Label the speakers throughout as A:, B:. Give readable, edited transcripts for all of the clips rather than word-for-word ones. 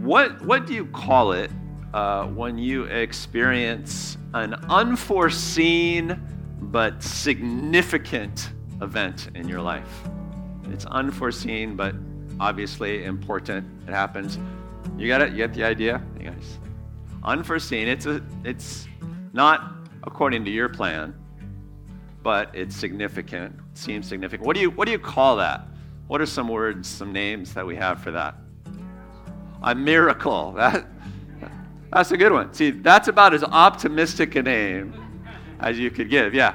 A: What do you call it when you experience an unforeseen but significant event in your life? It's unforeseen, but obviously important. It happens. You got it? You get the idea? You guys? Unforeseen. It's not according to your plan, but it's significant. It seems significant. What do you call that? What are some words, some names that we have for that? A miracle. That's a good one. See, that's about as optimistic a name as you could give. Yeah.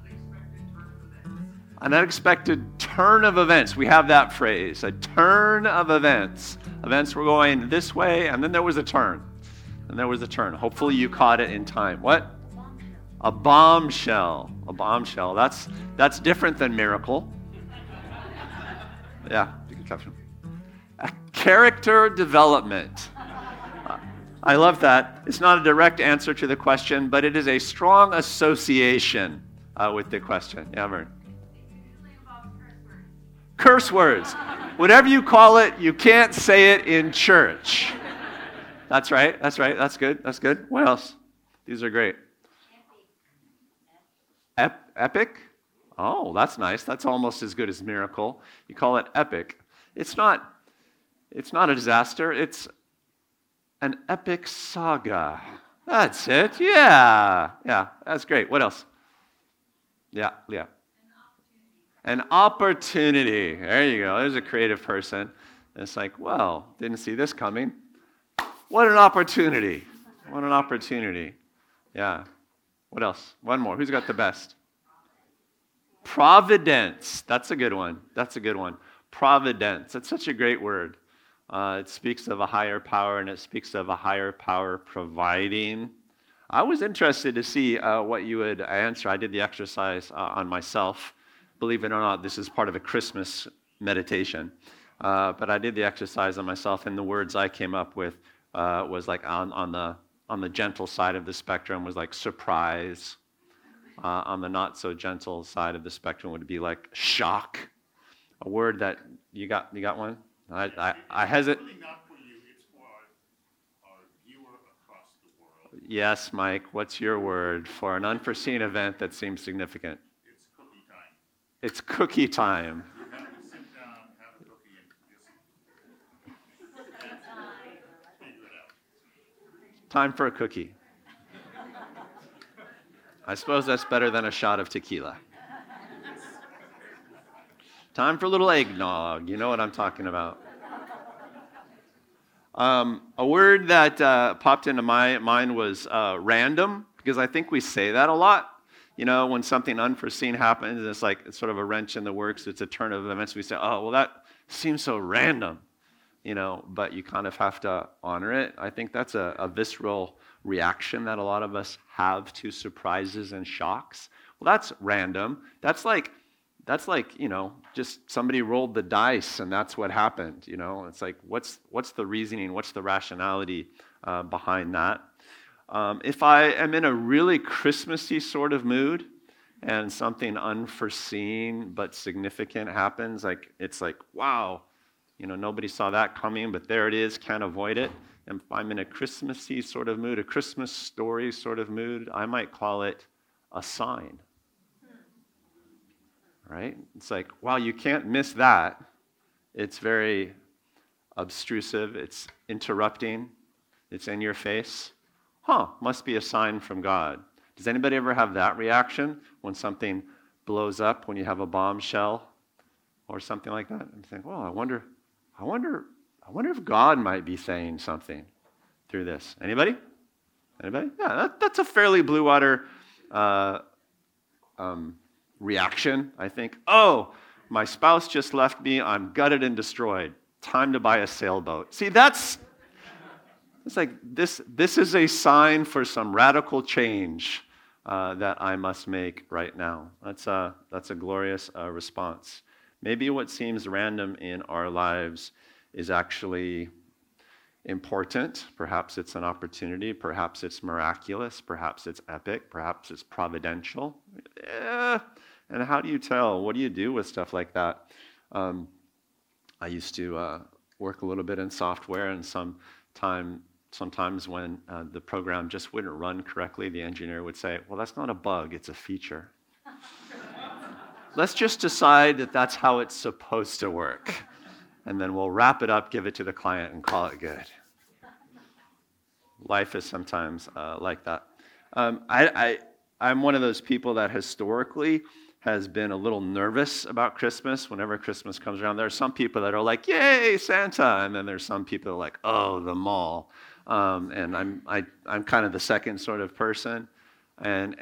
A: An unexpected turn of events. We have that phrase, a turn of events. Events were going this way, and then there was a turn. And there was a turn. Hopefully you caught it in time. What? A bombshell. A bombshell. That's different than miracle. Yeah, you can caption. A character development. I love that. It's not a direct answer to the question, but it is a strong association with the question. Yeah, Vern. Curse words. Whatever you call it, you can't say it in church. That's right. That's good. What else? These are great. Epic? Oh, that's nice. That's almost as good as miracle. You call it epic. It's not a disaster. It's an epic saga. That's it. Yeah, that's great. What else? Yeah. An opportunity. There you go. There's a creative person. And it's like, well, didn't see this coming. What an opportunity. What an opportunity. Yeah. What else? One more. Who's got the best? Providence. That's a good one. Providence. That's such a great word. It speaks of a higher power, and it speaks of a higher power providing. I was interested to see what you would answer. I did the exercise on myself. Believe it or not, this is part of a Christmas meditation. But I did the exercise on myself, and the words I came up with was like on the gentle side of the spectrum was like surprise. On the not so gentle side of the spectrum would be like shock. A word that you got one? I hesitate.
B: It's really not for you, it's for our viewer across the world.
A: Yes, Mike, what's your word for an unforeseen event that seems significant?
B: It's cookie time.
A: It's cookie time.
B: You have to sit down, have a cookie, and just figure it out.
A: Time for a cookie. I suppose that's better than a shot of tequila. Time for a little eggnog. You know what I'm talking about. A word that popped into my mind was random, because I think we say that a lot. You know, when something unforeseen happens, it's sort of a wrench in the works. It's a turn of events. We say, oh, well, that seems so random. You know, but you kind of have to honor it. I think that's a visceral reaction that a lot of us have to surprises and shocks. Well, that's random. That's like, you know, just somebody rolled the dice and that's what happened, you know. It's like, what's the reasoning, what's the rationality behind that? If I am in a really Christmassy sort of mood and something unforeseen but significant happens, like it's like, wow, you know, nobody saw that coming, but there it is, can't avoid it. And if I'm in a Christmassy sort of mood, a Christmas story sort of mood, I might call it a sign. Right? It's like, wow, you can't miss that. It's very obtrusive. It's interrupting. It's in your face. Must be a sign from God. Does anybody ever have that reaction when something blows up, when you have a bombshell or something like that? And think, well, I wonder if God might be saying something through this. Anybody? Yeah, that's a fairly blue water reaction, I think. Oh, my spouse just left me. I'm gutted and destroyed. Time to buy a sailboat. See, it's like this is a sign for some radical change that I must make right now. That's a glorious response. Maybe what seems random in our lives is actually important. Perhaps it's an opportunity. Perhaps it's miraculous. Perhaps it's epic. Perhaps it's providential. And how do you tell? What do you do with stuff like that? I used to work a little bit in software, and sometimes when the program just wouldn't run correctly, the engineer would say, well, that's not a bug, it's a feature. Let's just decide that that's how it's supposed to work. And then we'll wrap it up, give it to the client, and call it good. Life is sometimes like that. I'm one of those people that historically has been a little nervous about Christmas. Whenever Christmas comes around, there are some people that are like, yay, Santa. And then there's some people that are like, oh, the mall. And I'm kind of the second sort of person. And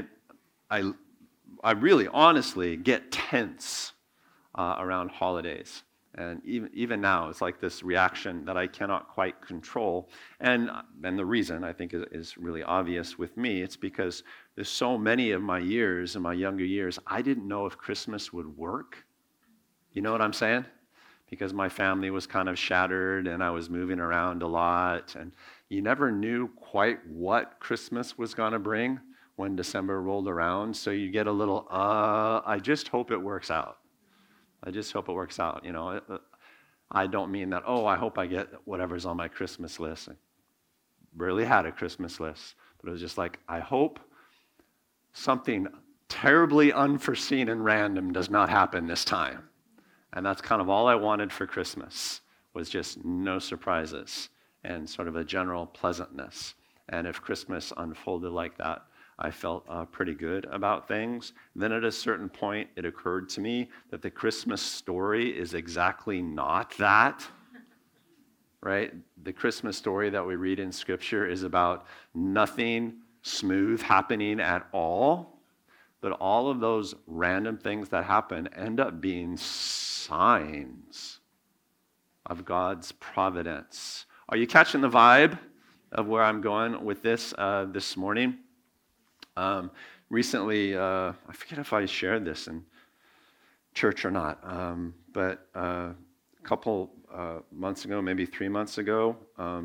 A: I really honestly get tense around holidays. And even now, it's like this reaction that I cannot quite control. And the reason I think is really obvious with me, it's because there's so many of my years, in my younger years, I didn't know if Christmas would work. You know what I'm saying? Because my family was kind of shattered and I was moving around a lot. And you never knew quite what Christmas was going to bring when December rolled around. So you get a little, I just hope it works out. I just hope it works out. You know, I don't mean that, oh, I hope I get whatever's on my Christmas list. I rarely had a Christmas list, but it was just like, I hope something terribly unforeseen and random does not happen this time. And that's kind of all I wanted for Christmas, was just no surprises and sort of a general pleasantness. And if Christmas unfolded like that, I felt pretty good about things. Then at a certain point, it occurred to me that the Christmas story is exactly not that, right? The Christmas story that we read in Scripture is about nothing smooth happening at all, but all of those random things that happen end up being signs of God's providence. Are you catching the vibe of where I'm going with this this morning? Recently, I forget if I shared this in church or not, but a couple months ago, maybe 3 months ago,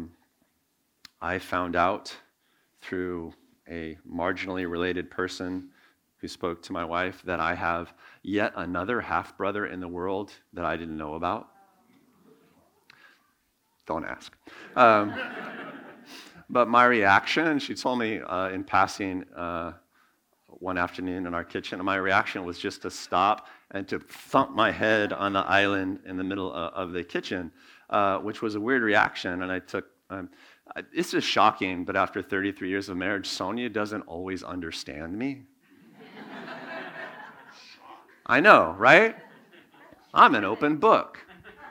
A: I found out through a marginally related person who spoke to my wife that I have yet another half-brother in the world that I didn't know about. Don't ask. But my reaction, she told me in passing one afternoon in our kitchen, and my reaction was just to stop and to thump my head on the island in the middle of the kitchen, which was a weird reaction. And I took, it's just shocking, but after 33 years of marriage, Sonia doesn't always understand me. I know, right? I'm an open book.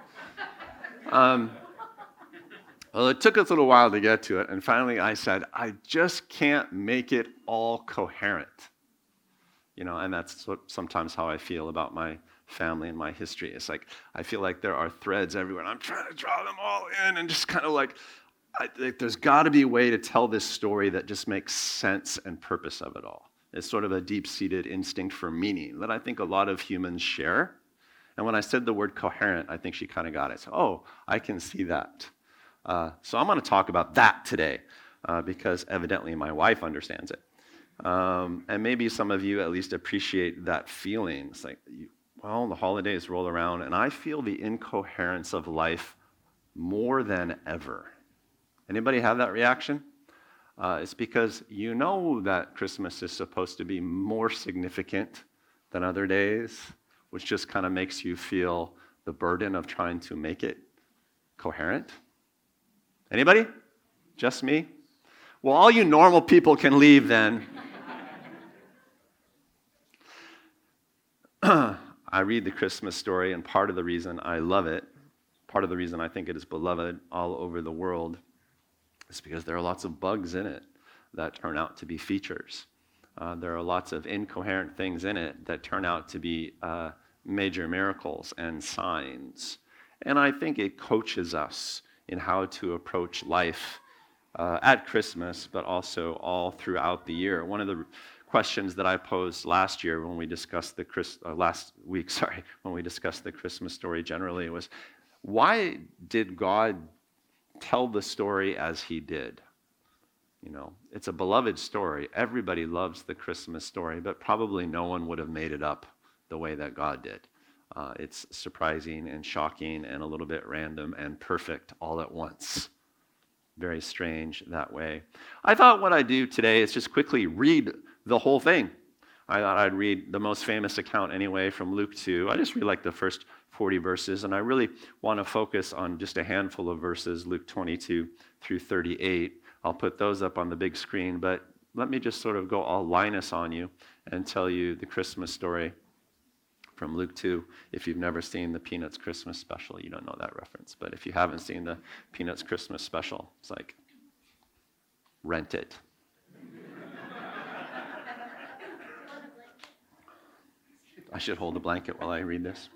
A: Well, it took us a little while to get to it, and finally I said, I just can't make it all coherent. You know, and that's sometimes how I feel about my family and my history. It's like, I feel like there are threads everywhere, and I'm trying to draw them all in, and just kind of like there's got to be a way to tell this story that just makes sense and purpose of it all. It's sort of a deep-seated instinct for meaning that I think a lot of humans share. And when I said the word coherent, I think she kind of got it. So, oh, I can see that. So I'm going to talk about that today because evidently my wife understands it. And maybe some of you at least appreciate that feeling. It's like, well, the holidays roll around, and I feel the incoherence of life more than ever. Anybody have that reaction? It's because you know that Christmas is supposed to be more significant than other days, which just kind of makes you feel the burden of trying to make it coherent. Anybody? Just me? Well, all you normal people can leave then. I read the Christmas story, and part of the reason I love it, part of the reason I think it is beloved all over the world, is because there are lots of bugs in it that turn out to be features. There are lots of incoherent things in it that turn out to be major miracles and signs. And I think it coaches us in how to approach life at Christmas, but also all throughout the year. One of the questions that I posed last year when we discussed last week, when we discussed the Christmas story generally was, why did God tell the story as he did? You know, it's a beloved story. Everybody loves the Christmas story, but probably no one would have made it up the way that God did. It's surprising and shocking and a little bit random and perfect all at once. Very strange that way. I thought what I'd do today is just quickly read the whole thing. I thought I'd read the most famous account anyway from Luke 2. I just read like the first 40 verses, and I really want to focus on just a handful of verses, Luke 22 through 38. I'll put those up on the big screen, but let me just sort of go all Linus on you and tell you the Christmas story from Luke 2. If you've never seen the Peanuts Christmas special, you don't know that reference. But if you haven't seen the Peanuts Christmas special, it's like, rent it. I should hold a blanket while I read this.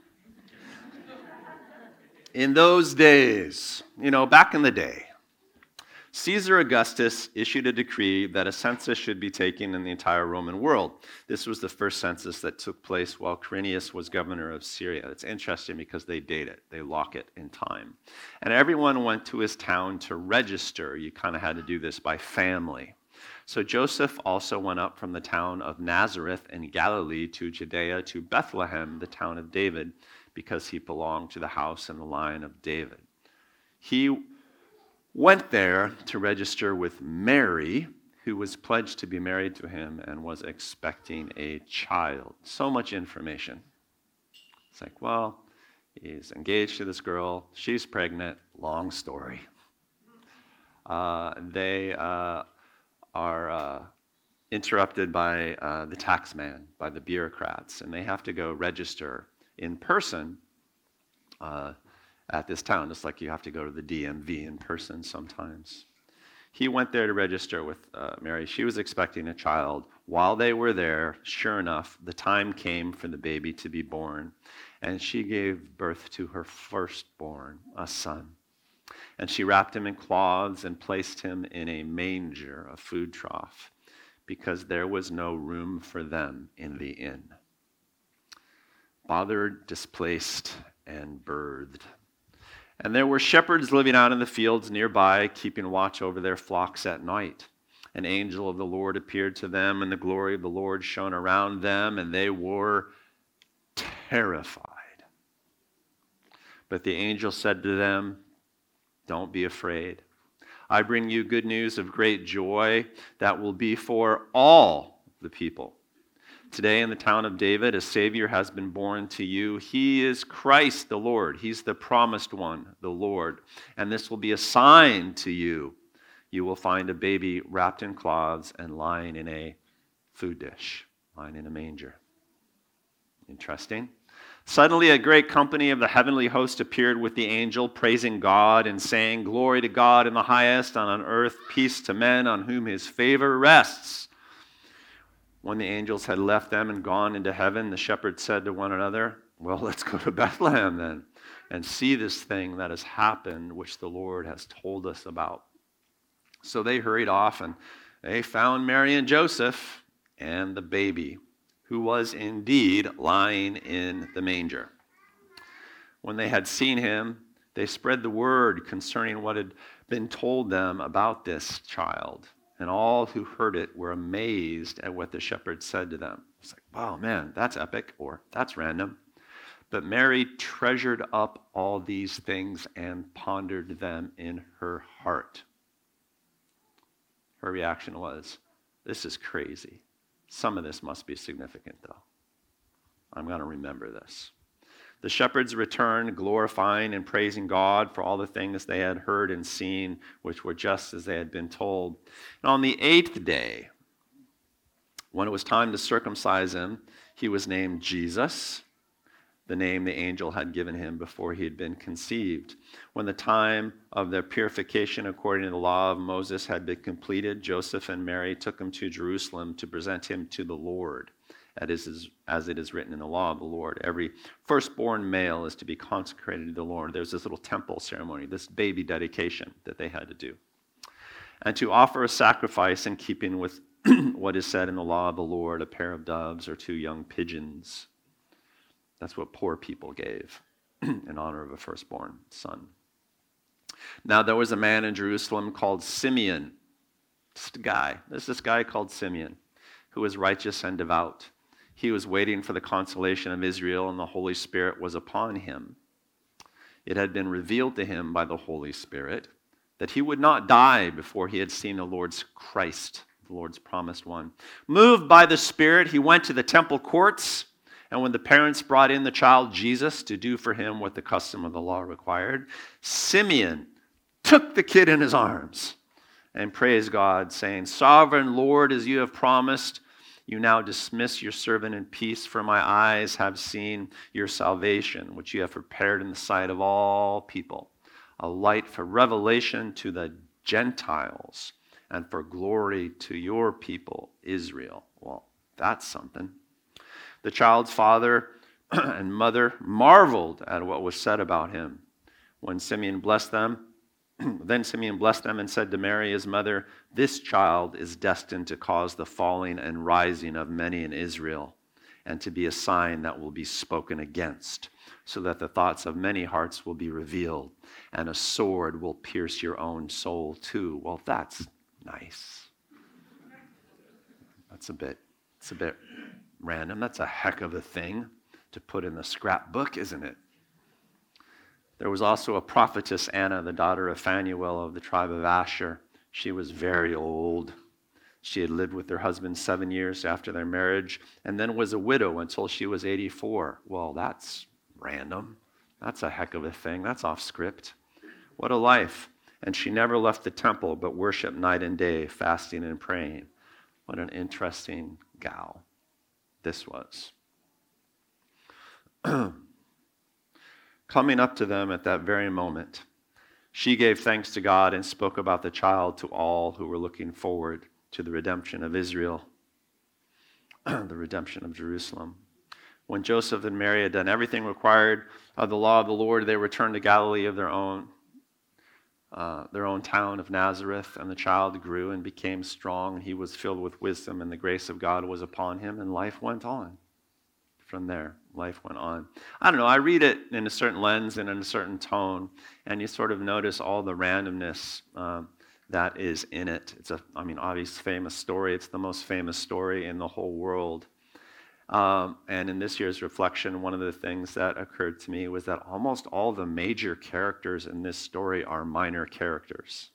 A: In those days, back in the day, Caesar Augustus issued a decree that a census should be taken in the entire Roman world. This was the first census that took place while Quirinius was governor of Syria. It's interesting because they date it. They lock it in time. And everyone went to his town to register. You kind of had to do this by family. So Joseph also went up from the town of Nazareth in Galilee to Judea to Bethlehem, the town of David, because he belonged to the house and the line of David. He went there to register with Mary, who was pledged to be married to him and was expecting a child. So much information. It's like, well, he's engaged to this girl. She's pregnant. Long story. They are interrupted by the tax man, by the bureaucrats, and they have to go register in person at this town, just like you have to go to the DMV in person sometimes. He went there to register with Mary. She was expecting a child. While they were there, sure enough, the time came for the baby to be born, and she gave birth to her firstborn, a son. And she wrapped him in cloths and placed him in a manger, a food trough, because there was no room for them in the inn. Bothered, displaced, and birthed. And there were shepherds living out in the fields nearby, keeping watch over their flocks at night. An angel of the Lord appeared to them, and the glory of the Lord shone around them, and they were terrified. But the angel said to them, "Don't be afraid. I bring you good news of great joy that will be for all the people. Today in the town of David, a Savior has been born to you. He is Christ the Lord. He's the promised one, the Lord. And this will be a sign to you. You will find a baby wrapped in cloths and lying in a food dish, lying in a manger." Interesting. Suddenly a great company of the heavenly host appeared with the angel, praising God and saying, "Glory to God in the highest, and on earth peace to men on whom his favor rests." When the angels had left them and gone into heaven, the shepherds said to one another, "Well, let's go to Bethlehem then and see this thing that has happened, which the Lord has told us about." So they hurried off, and they found Mary and Joseph and the baby, who was indeed lying in the manger. When they had seen him, they spread the word concerning what had been told them about this child. And all who heard it were amazed at what the shepherds said to them. It's like, wow, man, that's epic, or that's random. But Mary treasured up all these things and pondered them in her heart. Her reaction was, "This is crazy. Some of this must be significant, though. I'm going to remember this." The shepherds returned, glorifying and praising God for all the things they had heard and seen, which were just as they had been told. And on the 8th day, when it was time to circumcise him, he was named Jesus, the name the angel had given him before he had been conceived. When the time of their purification according to the law of Moses had been completed, Joseph and Mary took him to Jerusalem to present him to the Lord. As it is written in the law of the Lord, every firstborn male is to be consecrated to the Lord. There's this little temple ceremony, this baby dedication that they had to do. And to offer a sacrifice in keeping with what is said in the law of the Lord, a pair of doves or 2 young pigeons. That's what poor people gave in honor of a firstborn son. Now there was a man in Jerusalem called Simeon. This guy called Simeon, who was righteous and devout. He was waiting for the consolation of Israel, and the Holy Spirit was upon him. It had been revealed to him by the Holy Spirit that he would not die before he had seen the Lord's Christ, the Lord's promised one. Moved by the Spirit, he went to the temple courts, and when the parents brought in the child Jesus to do for him what the custom of the law required, Simeon took the kid in his arms and praised God, saying, "Sovereign Lord, as you have promised, you now dismiss your servant in peace, for my eyes have seen your salvation, which you have prepared in the sight of all people, a light for revelation to the Gentiles and for glory to your people, Israel." Well, that's something. The child's father and mother marveled at what was said about him. When Simeon blessed them, then Simeon blessed them and said to Mary, his mother, "This child is destined to cause the falling and rising of many in Israel, and to be a sign that will be spoken against, so that the thoughts of many hearts will be revealed, and a sword will pierce your own soul too." Well, that's nice. It's a bit random. That's a heck of a thing to put in the scrapbook, isn't it? There was also a prophetess, Anna, the daughter of Phanuel of the tribe of Asher. She was very old. She had lived with her husband 7 years after their marriage, and then was a widow until she was 84. Well, that's random. That's a heck of a thing. That's off script. What a life. And she never left the temple, but worshiped night and day, fasting and praying. What an interesting gal this was. Coming up to them at that very moment, she gave thanks to God and spoke about the child to all who were looking forward to the redemption of Israel, the redemption of Jerusalem. When Joseph and Mary had done everything required of the law of the Lord, they returned to Galilee of their own town of Nazareth, and the child grew and became strong. He was filled with wisdom, and the grace of God was upon him, and life went on. From there, life went on. I don't know, I read it in a certain lens and in a certain tone, and you sort of notice all the randomness that is in it. It's obvious famous story. It's the most famous story in the whole world. And in this year's reflection, one of the things that occurred to me was that almost all the major characters in this story are minor characters.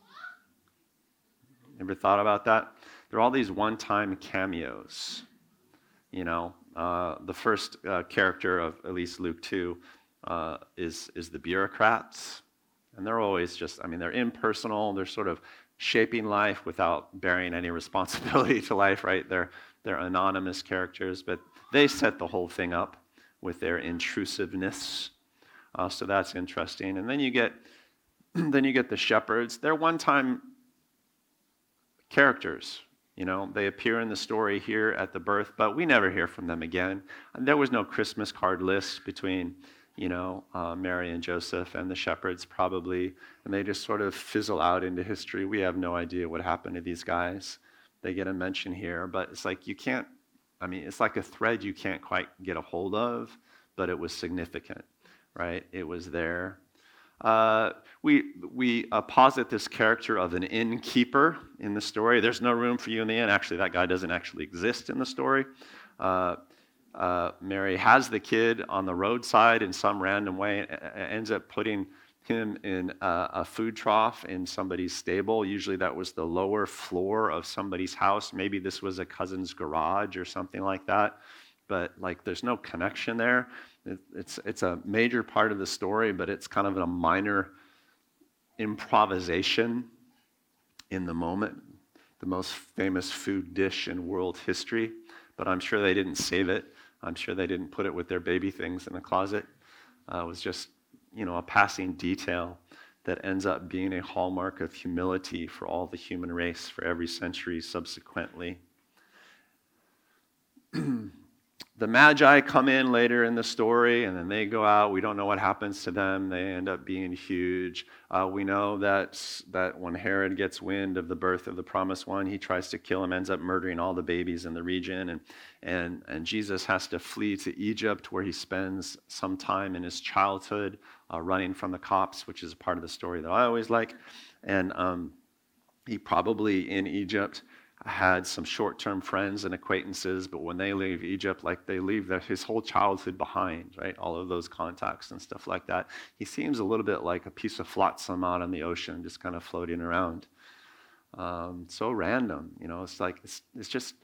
A: Ever thought about that? There are all these one-time cameos. You know, the first character of at least Luke 2 is the bureaucrats. And they're always they're impersonal. They're sort of shaping life without bearing any responsibility to life, right? They're anonymous characters, but they set the whole thing up with their intrusiveness. So that's interesting. And then you get the shepherds. They're one-time characters. You know, they appear in the story here at the birth, but we never hear from them again. And there was no Christmas card list between, Mary and Joseph and the shepherds probably, and they just sort of fizzle out into history. We have no idea what happened to these guys. They get a mention here, but it's like it's like a thread you can't quite get a hold of, but it was significant, right? It was there. We posit this character of an innkeeper in the story. There's no room for you in the inn. Actually, that guy doesn't actually exist in the story. Mary has the kid on the roadside in some random way, ends up putting him in a food trough in somebody's stable. Usually that was the lower floor of somebody's house. Maybe this was a cousin's garage or something like that. But there's no connection there. It's a major part of the story, but it's kind of a minor improvisation in the moment. The most famous food dish in world history, but I'm sure they didn't save it. I'm sure they didn't put it with their baby things in the closet. It was just, a passing detail that ends up being a hallmark of humility for all the human race for every century subsequently. The Magi come in later in the story, and then they go out. We don't know what happens to them. They end up being huge. We know that when Herod gets wind of the birth of the promised one, he tries to kill him, ends up murdering all the babies in the region. And Jesus has to flee to Egypt, where he spends some time in his childhood running from the cops, which is a part of the story that I always like. And he probably in Egypt had some short-term friends and acquaintances, but when they leave Egypt, like they leave his whole childhood behind, right? All of those contacts and stuff like that. He seems a little bit like a piece of flotsam out on the ocean, just kind of floating around. So random, it's like, it's just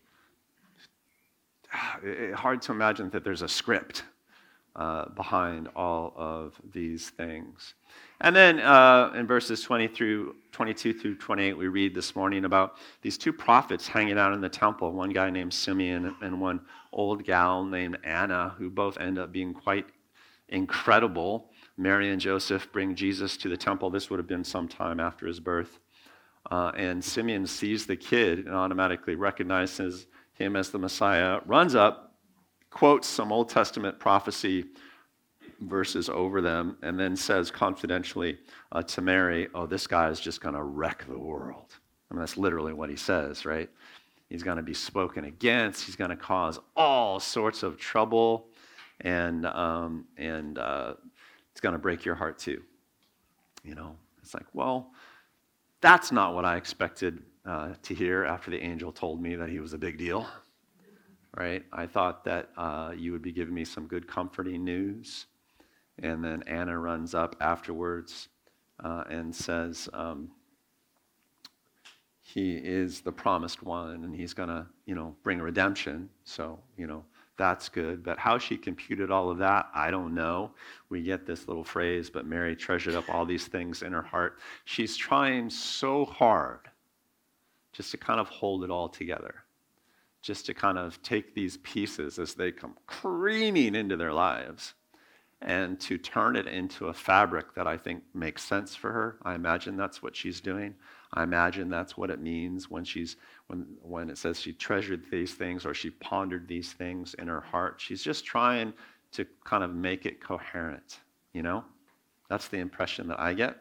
A: hard to imagine that there's a script behind all of these things. And then in verses 22 through 28, we read this morning about these two prophets hanging out in the temple, one guy named Simeon and one old gal named Anna, who both end up being quite incredible. Mary and Joseph bring Jesus to the temple. This would have been some time after his birth. And Simeon sees the kid and automatically recognizes him as the Messiah, runs up, quotes some Old Testament prophecy verses over them, and then says confidentially to Mary, oh, this guy is just going to wreck the world. I mean, that's literally what he says, right? He's going to be spoken against. He's going to cause all sorts of trouble, and it's going to break your heart too. It's like, well, that's not what I expected to hear after the angel told me that he was a big deal, right? I thought that you would be giving me some good comforting news. And then Anna runs up afterwards and says, he is the promised one, and he's going to, bring redemption. So, that's good. But how she computed all of that, I don't know. We get this little phrase, but Mary treasured up all these things in her heart. She's trying so hard just to kind of hold it all together, just to kind of take these pieces as they come careening into their lives and to turn it into a fabric that I think makes sense for her. I imagine that's what she's doing. I imagine that's what it means when when it says she treasured these things or she pondered these things in her heart. She's just trying to kind of make it coherent, That's the impression that I get.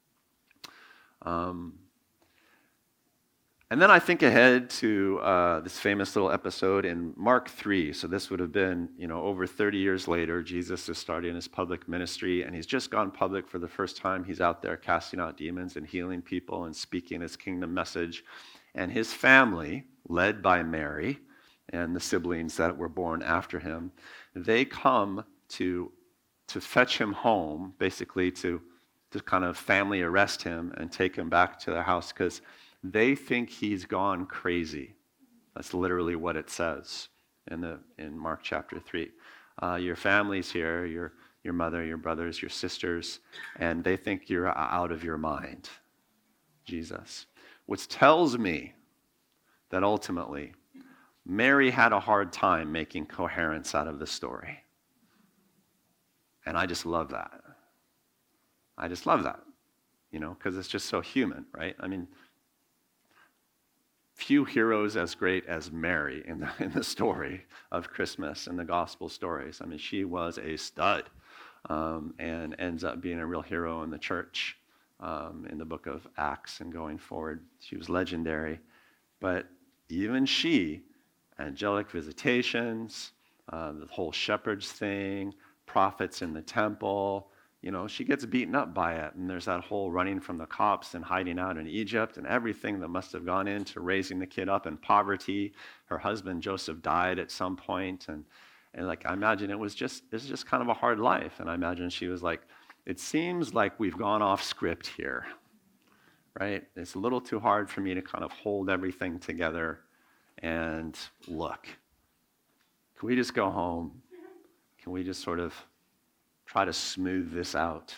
A: And then I think ahead to this famous little episode in Mark 3. So this would have been, over 30 years later. Jesus is starting his public ministry, and he's just gone public for the first time. He's out there casting out demons and healing people and speaking his kingdom message. And his family, led by Mary and the siblings that were born after him, they come to fetch him home, basically to kind of family arrest him and take him back to their house because they think he's gone crazy. That's literally what it says in Mark chapter 3. Your family's here, your mother, your brothers, your sisters, and they think you're out of your mind, Jesus. Which tells me that ultimately Mary had a hard time making coherence out of the story. And I just love that. I just love that, because it's just so human, right? I mean, few heroes as great as Mary in the story of Christmas and the gospel stories. I mean, she was a stud and ends up being a real hero in the church in the book of Acts and going forward. She was legendary. But even she, angelic visitations, the whole shepherds thing, prophets in the temple, she gets beaten up by it. And there's that whole running from the cops and hiding out in Egypt and everything that must have gone into raising the kid up in poverty. Her husband, Joseph, died at some point. And I imagine it was just kind of a hard life. And I imagine she was like, it seems like we've gone off script here, right? It's a little too hard for me to kind of hold everything together and look. Can we just go home? Can we just sort of try to smooth this out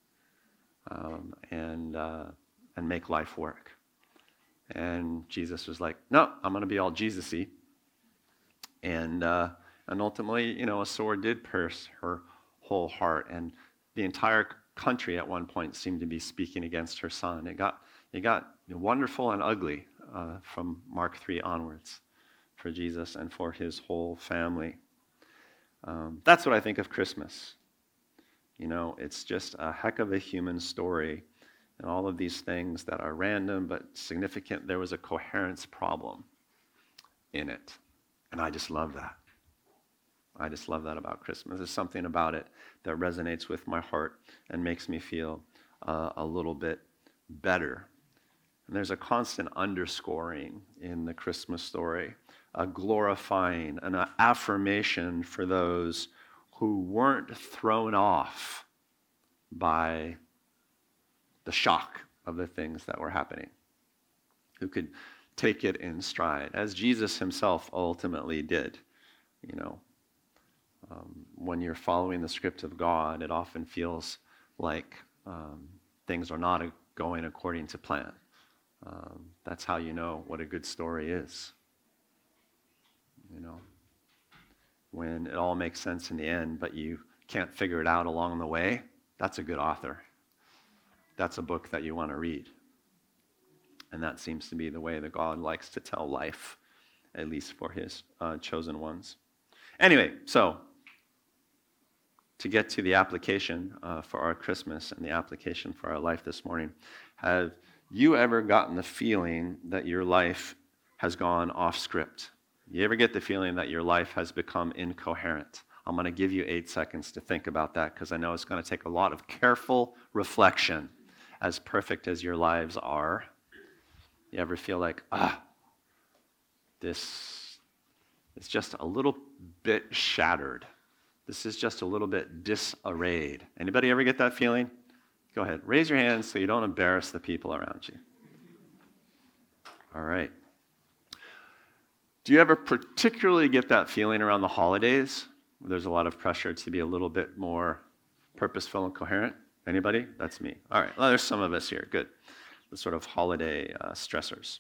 A: and make life work? And Jesus was like, no, I'm going to be all Jesus-y. And ultimately, a sword did pierce her whole heart. And the entire country at one point seemed to be speaking against her son. It got wonderful and ugly from Mark 3 onwards for Jesus and for his whole family. That's what I think of Christmas. It's just a heck of a human story, and all of these things that are random but significant. There was a coherence problem in it, and I just love that. I just love that about Christmas. There's something about it that resonates with my heart and makes me feel a little bit better. And there's a constant underscoring in the Christmas story, a glorifying, an affirmation for those who weren't thrown off by the shock of the things that were happening, who could take it in stride, as Jesus himself ultimately did. You know, when you're following the script of God, it often feels like things are not going according to plan. That's how you know what a good story is. You know, when it all makes sense in the end, but you can't figure it out along the way, that's a good author. That's a book that you want to read. And that seems to be the way that God likes to tell life, at least for his chosen ones. Anyway, so to get to the application for our Christmas and the application for our life this morning, have you ever gotten the feeling that your life has gone off script? You ever get the feeling that your life has become incoherent? I'm going to give you 8 seconds to think about that, because I know it's going to take a lot of careful reflection. As perfect as your lives are, you ever feel like, this is just a little bit shattered. This is just a little bit disarrayed. Anybody ever get that feeling? Go ahead. Raise your hands so you don't embarrass the people around you. All right. Do you ever particularly get that feeling around the holidays? There's a lot of pressure to be a little bit more purposeful and coherent. Anybody? That's me. All right. Well, there's some of us here. Good. The sort of holiday stressors.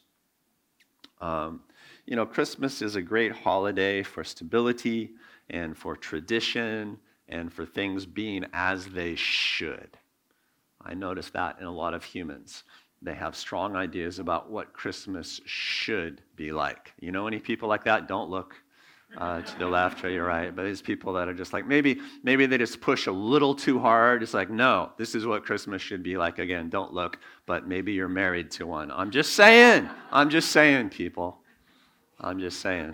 A: You know, Christmas is a great holiday for stability and for tradition and for things being as they should. I notice that in a lot of humans. They have strong ideas about what Christmas should be like. You know any people like that? Don't look to the left or your right. But there's people that are just like, maybe they just push a little too hard. It's like, no, this is what Christmas should be like. Again, don't look. But maybe you're married to one. I'm just saying, people. I'm just saying.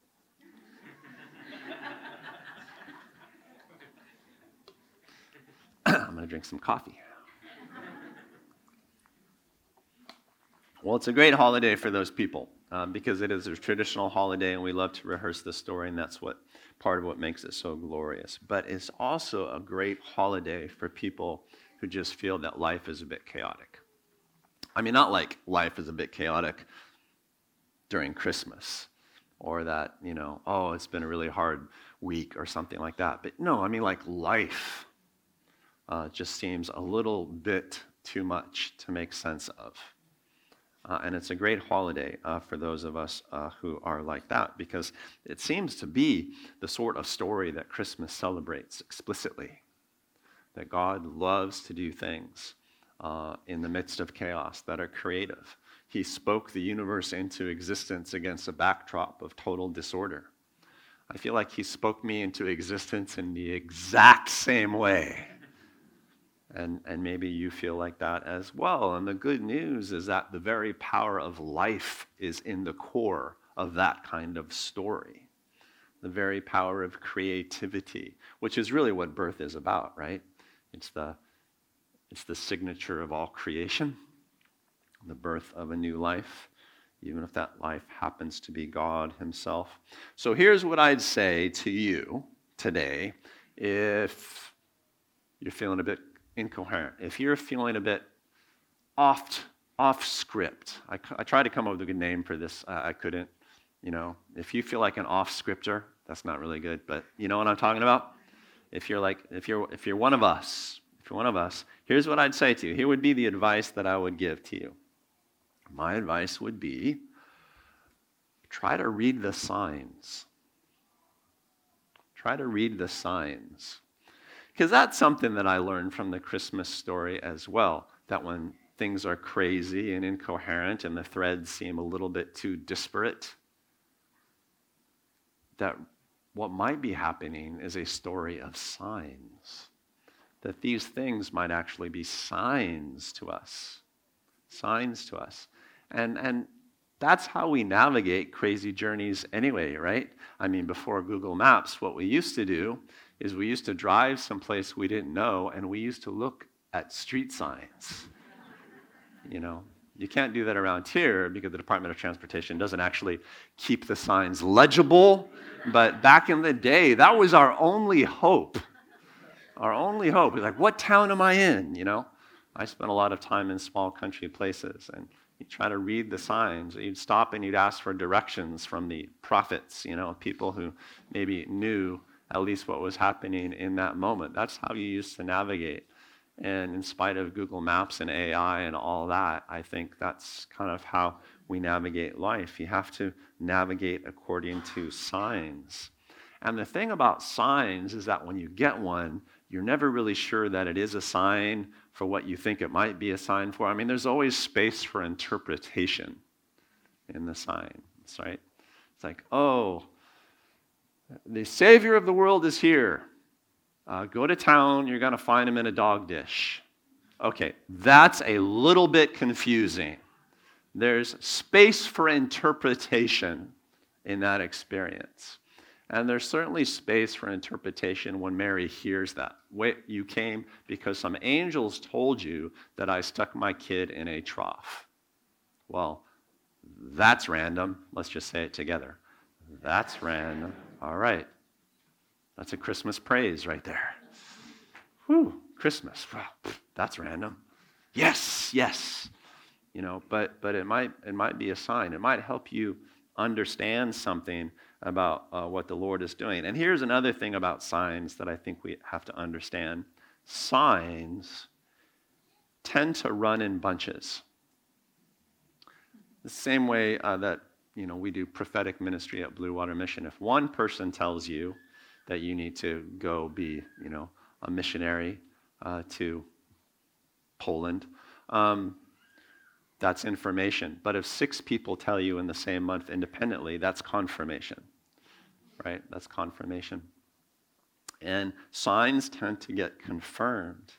A: I'm going to drink some coffee. Well, it's a great holiday for those people because it is a traditional holiday, and we love to rehearse the story, and that's what part of what makes it so glorious. But it's also a great holiday for people who just feel that life is a bit chaotic. I mean, not like life is a bit chaotic during Christmas, or that, you know, oh, it's been a really hard week or something like that. But no, I mean, like life just seems a little bit too much to make sense of. And it's a great holiday for those of us who are like that, because it seems to be the sort of story that Christmas celebrates explicitly, that God loves to do things in the midst of chaos that are creative. He spoke the universe into existence against a backdrop of total disorder. I feel like he spoke me into existence in the exact same way. And maybe you feel like that as well. And the good news is that the very power of life is in the core of that kind of story. The very power of creativity, which is really what birth is about, right? It's the signature of all creation, the birth of a new life, even if that life happens to be God himself. So here's what I'd say to you today if you're feeling a bit incoherent, if you're feeling a bit off script. I tried to come up with a good name for this. I couldn't. You know, if you feel like an off scripter, that's not really good, but you know what I'm talking about? If you're one of us, here's what I'd say to you. Here would be the advice that I would give to you. My advice would be, try to read the signs. Try to read the signs. Because that's something that I learned from the Christmas story as well, that when things are crazy and incoherent and the threads seem a little bit too disparate, that what might be happening is a story of signs. That these things might actually be signs to us. Signs to us. And that's how we navigate crazy journeys anyway, right? I mean, before Google Maps, what we used to do is we used to drive someplace we didn't know, and we used to look at street signs. You know, You can't do that around here because the Department of Transportation doesn't actually keep the signs legible. But back in the day, that was our only hope. Our only hope is like, what town am I in? I spent a lot of time in small country places, and you try to read the signs. You'd stop and you'd ask for directions from the prophets, people who maybe knew at least what was happening in that moment. That's how you used to navigate. And in spite of Google Maps and AI and all that, I think that's kind of how we navigate life. You have to navigate according to signs. And the thing about signs is that when you get one, you're never really sure that it is a sign for what you think it might be a sign for. I mean, there's always space for interpretation in the signs, right? It's like, oh, the Savior of the world is here. Go to town, you're going to find him in a dog dish. Okay, that's a little bit confusing. There's space for interpretation in that experience. And there's certainly space for interpretation when Mary hears that. Wait, you came because some angels told you that I stuck my kid in a trough. Well, that's random. Let's just say it together. That's random. All right. That's a Christmas praise right there. Whew, Christmas. Wow, that's random. Yes. But it might be a sign. It might help you understand something about what the Lord is doing. And here's another thing about signs that I think we have to understand. Signs tend to run in bunches. The same way that we do prophetic ministry at Blue Water Mission. If one person tells you that you need to go be, a missionary to Poland, that's information. But if 6 people tell you in the same month independently, that's confirmation, right? That's confirmation. And signs tend to get confirmed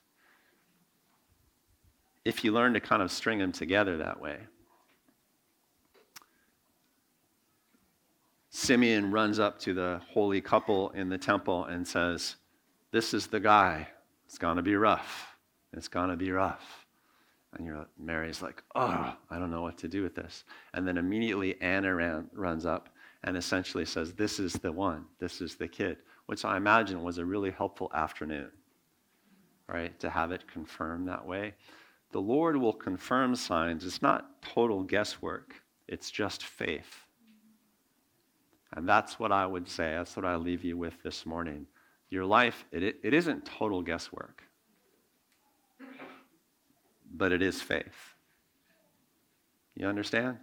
A: if you learn to kind of string them together that way. Simeon runs up to the holy couple in the temple and says, this is the guy. It's going to be rough. It's going to be rough. And Mary's like, oh, I don't know what to do with this. And then immediately Anna runs up and essentially says, this is the one. This is the kid, which I imagine was a really helpful afternoon, right, to have it confirmed that way. The Lord will confirm signs. It's not total guesswork. It's just faith. And that's what I would say. That's what I leave you with this morning. Your life, it isn't total guesswork, but it is faith. You understand?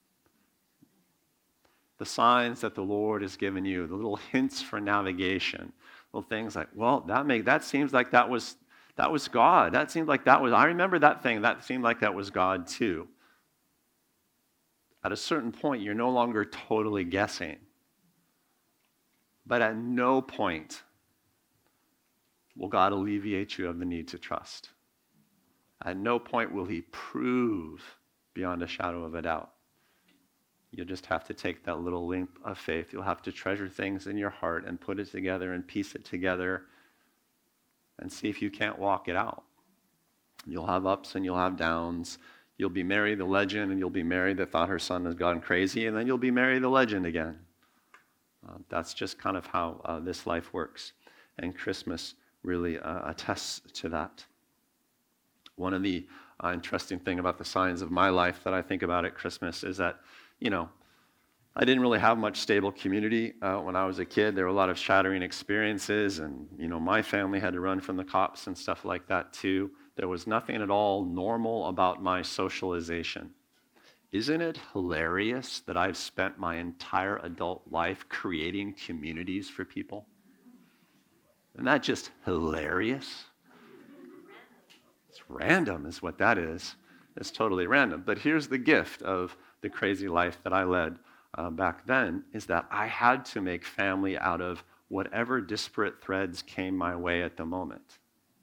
A: The signs that the Lord has given you, the little hints for navigation, little things like, well, that seems like that was God. That seemed like I remember that thing. That seemed like that was God too. At a certain point, you're no longer totally guessing. But at no point will God alleviate you of the need to trust. At no point will he prove beyond a shadow of a doubt. You'll just have to take that little leap of faith. You'll have to treasure things in your heart and put it together and piece it together and see if you can't walk it out. You'll have ups and you'll have downs. You'll be Mary the legend, and you'll be Mary that thought her son has gone crazy, and then you'll be Mary the legend again. That's just kind of how this life works. And Christmas really attests to that. One of the interesting thing about the signs of my life that I think about at Christmas is that, I didn't really have much stable community when I was a kid. There were a lot of shattering experiences, and, my family had to run from the cops and stuff like that too. There was nothing at all normal about my socialization. Isn't it hilarious that I've spent my entire adult life creating communities for people? Isn't that just hilarious? It's random is what that is. It's totally random. But here's the gift of the crazy life that I led back then, is that I had to make family out of whatever disparate threads came my way at the moment.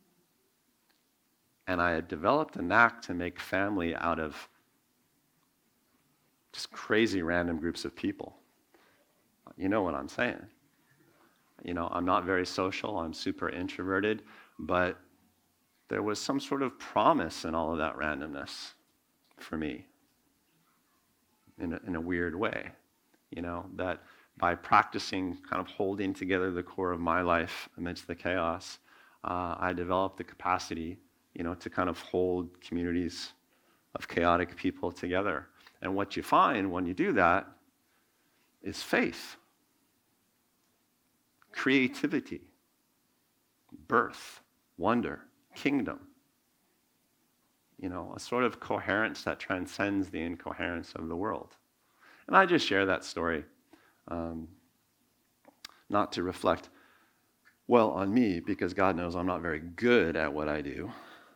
A: And I had developed a knack to make family out of just crazy random groups of people. You know what I'm saying. I'm not very social. I'm super introverted. But there was some sort of promise in all of that randomness. for me in a weird way, that by practicing kind of holding together the core of my life amidst the chaos, I developed the capacity, to kind of hold communities of chaotic people together. And what you find when you do that is faith, creativity, birth, wonder, kingdom. A sort of coherence that transcends the incoherence of the world. And I just share that story, not to reflect well on me, because God knows I'm not very good at what I do,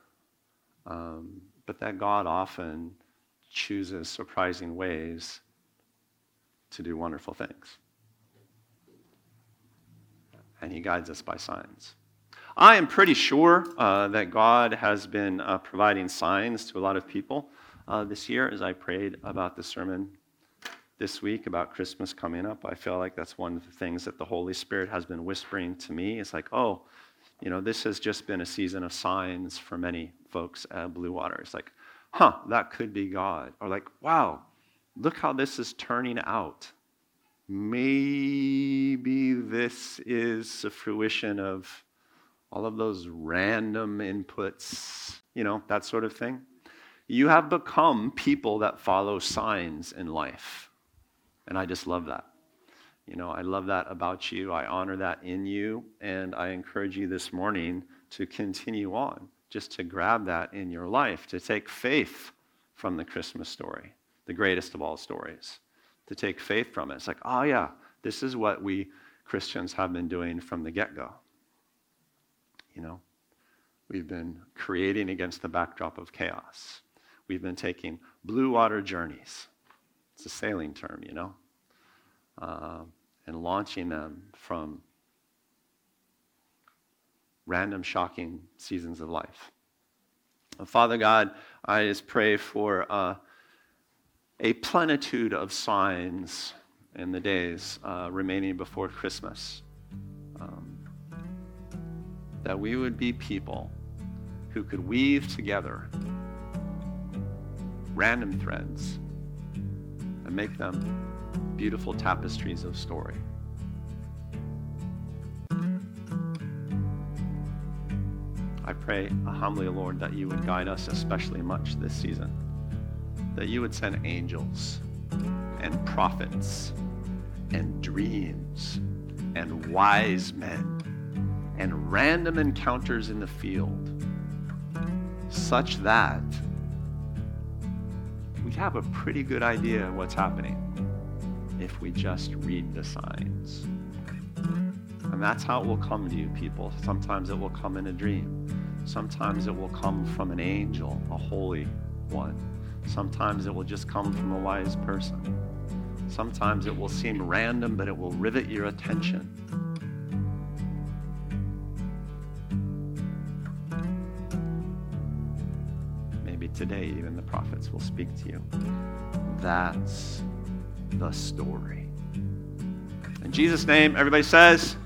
A: but that God often chooses surprising ways to do wonderful things. And he guides us by signs. I am pretty sure that God has been providing signs to a lot of people this year. As I prayed about the sermon this week about Christmas coming up, I feel like that's one of the things that the Holy Spirit has been whispering to me. It's like, this has just been a season of signs for many folks at Blue Water. It's like, that could be God. Or like, wow, look how this is turning out. Maybe this is a fruition of all of those random inputs, that sort of thing. You have become people that follow signs in life. And I just love that. I love that about you. I honor that in you. And I encourage you this morning to continue on, just to grab that in your life, to take faith from the Christmas story, the greatest of all stories, to take faith from it. It's like, oh yeah, this is what we Christians have been doing from the get-go. We've been creating against the backdrop of chaos. We've been taking blue water journeys. It's a sailing term, and launching them from random, shocking seasons of life. Father God, I just pray for a plenitude of signs in the days remaining before Christmas. That we would be people who could weave together random threads and make them beautiful tapestries of story. I pray humbly, Lord, that you would guide us especially much this season, that you would send angels and prophets and dreams and wise men and random encounters in the field, such that we'd have a pretty good idea of what's happening if we just read the signs. And that's how it will come to you, people. Sometimes it will come in a dream. Sometimes it will come from an angel, a holy one. Sometimes it will just come from a wise person. Sometimes it will seem random, but it will rivet your attention. Today, even the prophets will speak to you. That's the story. In Jesus' name, everybody says,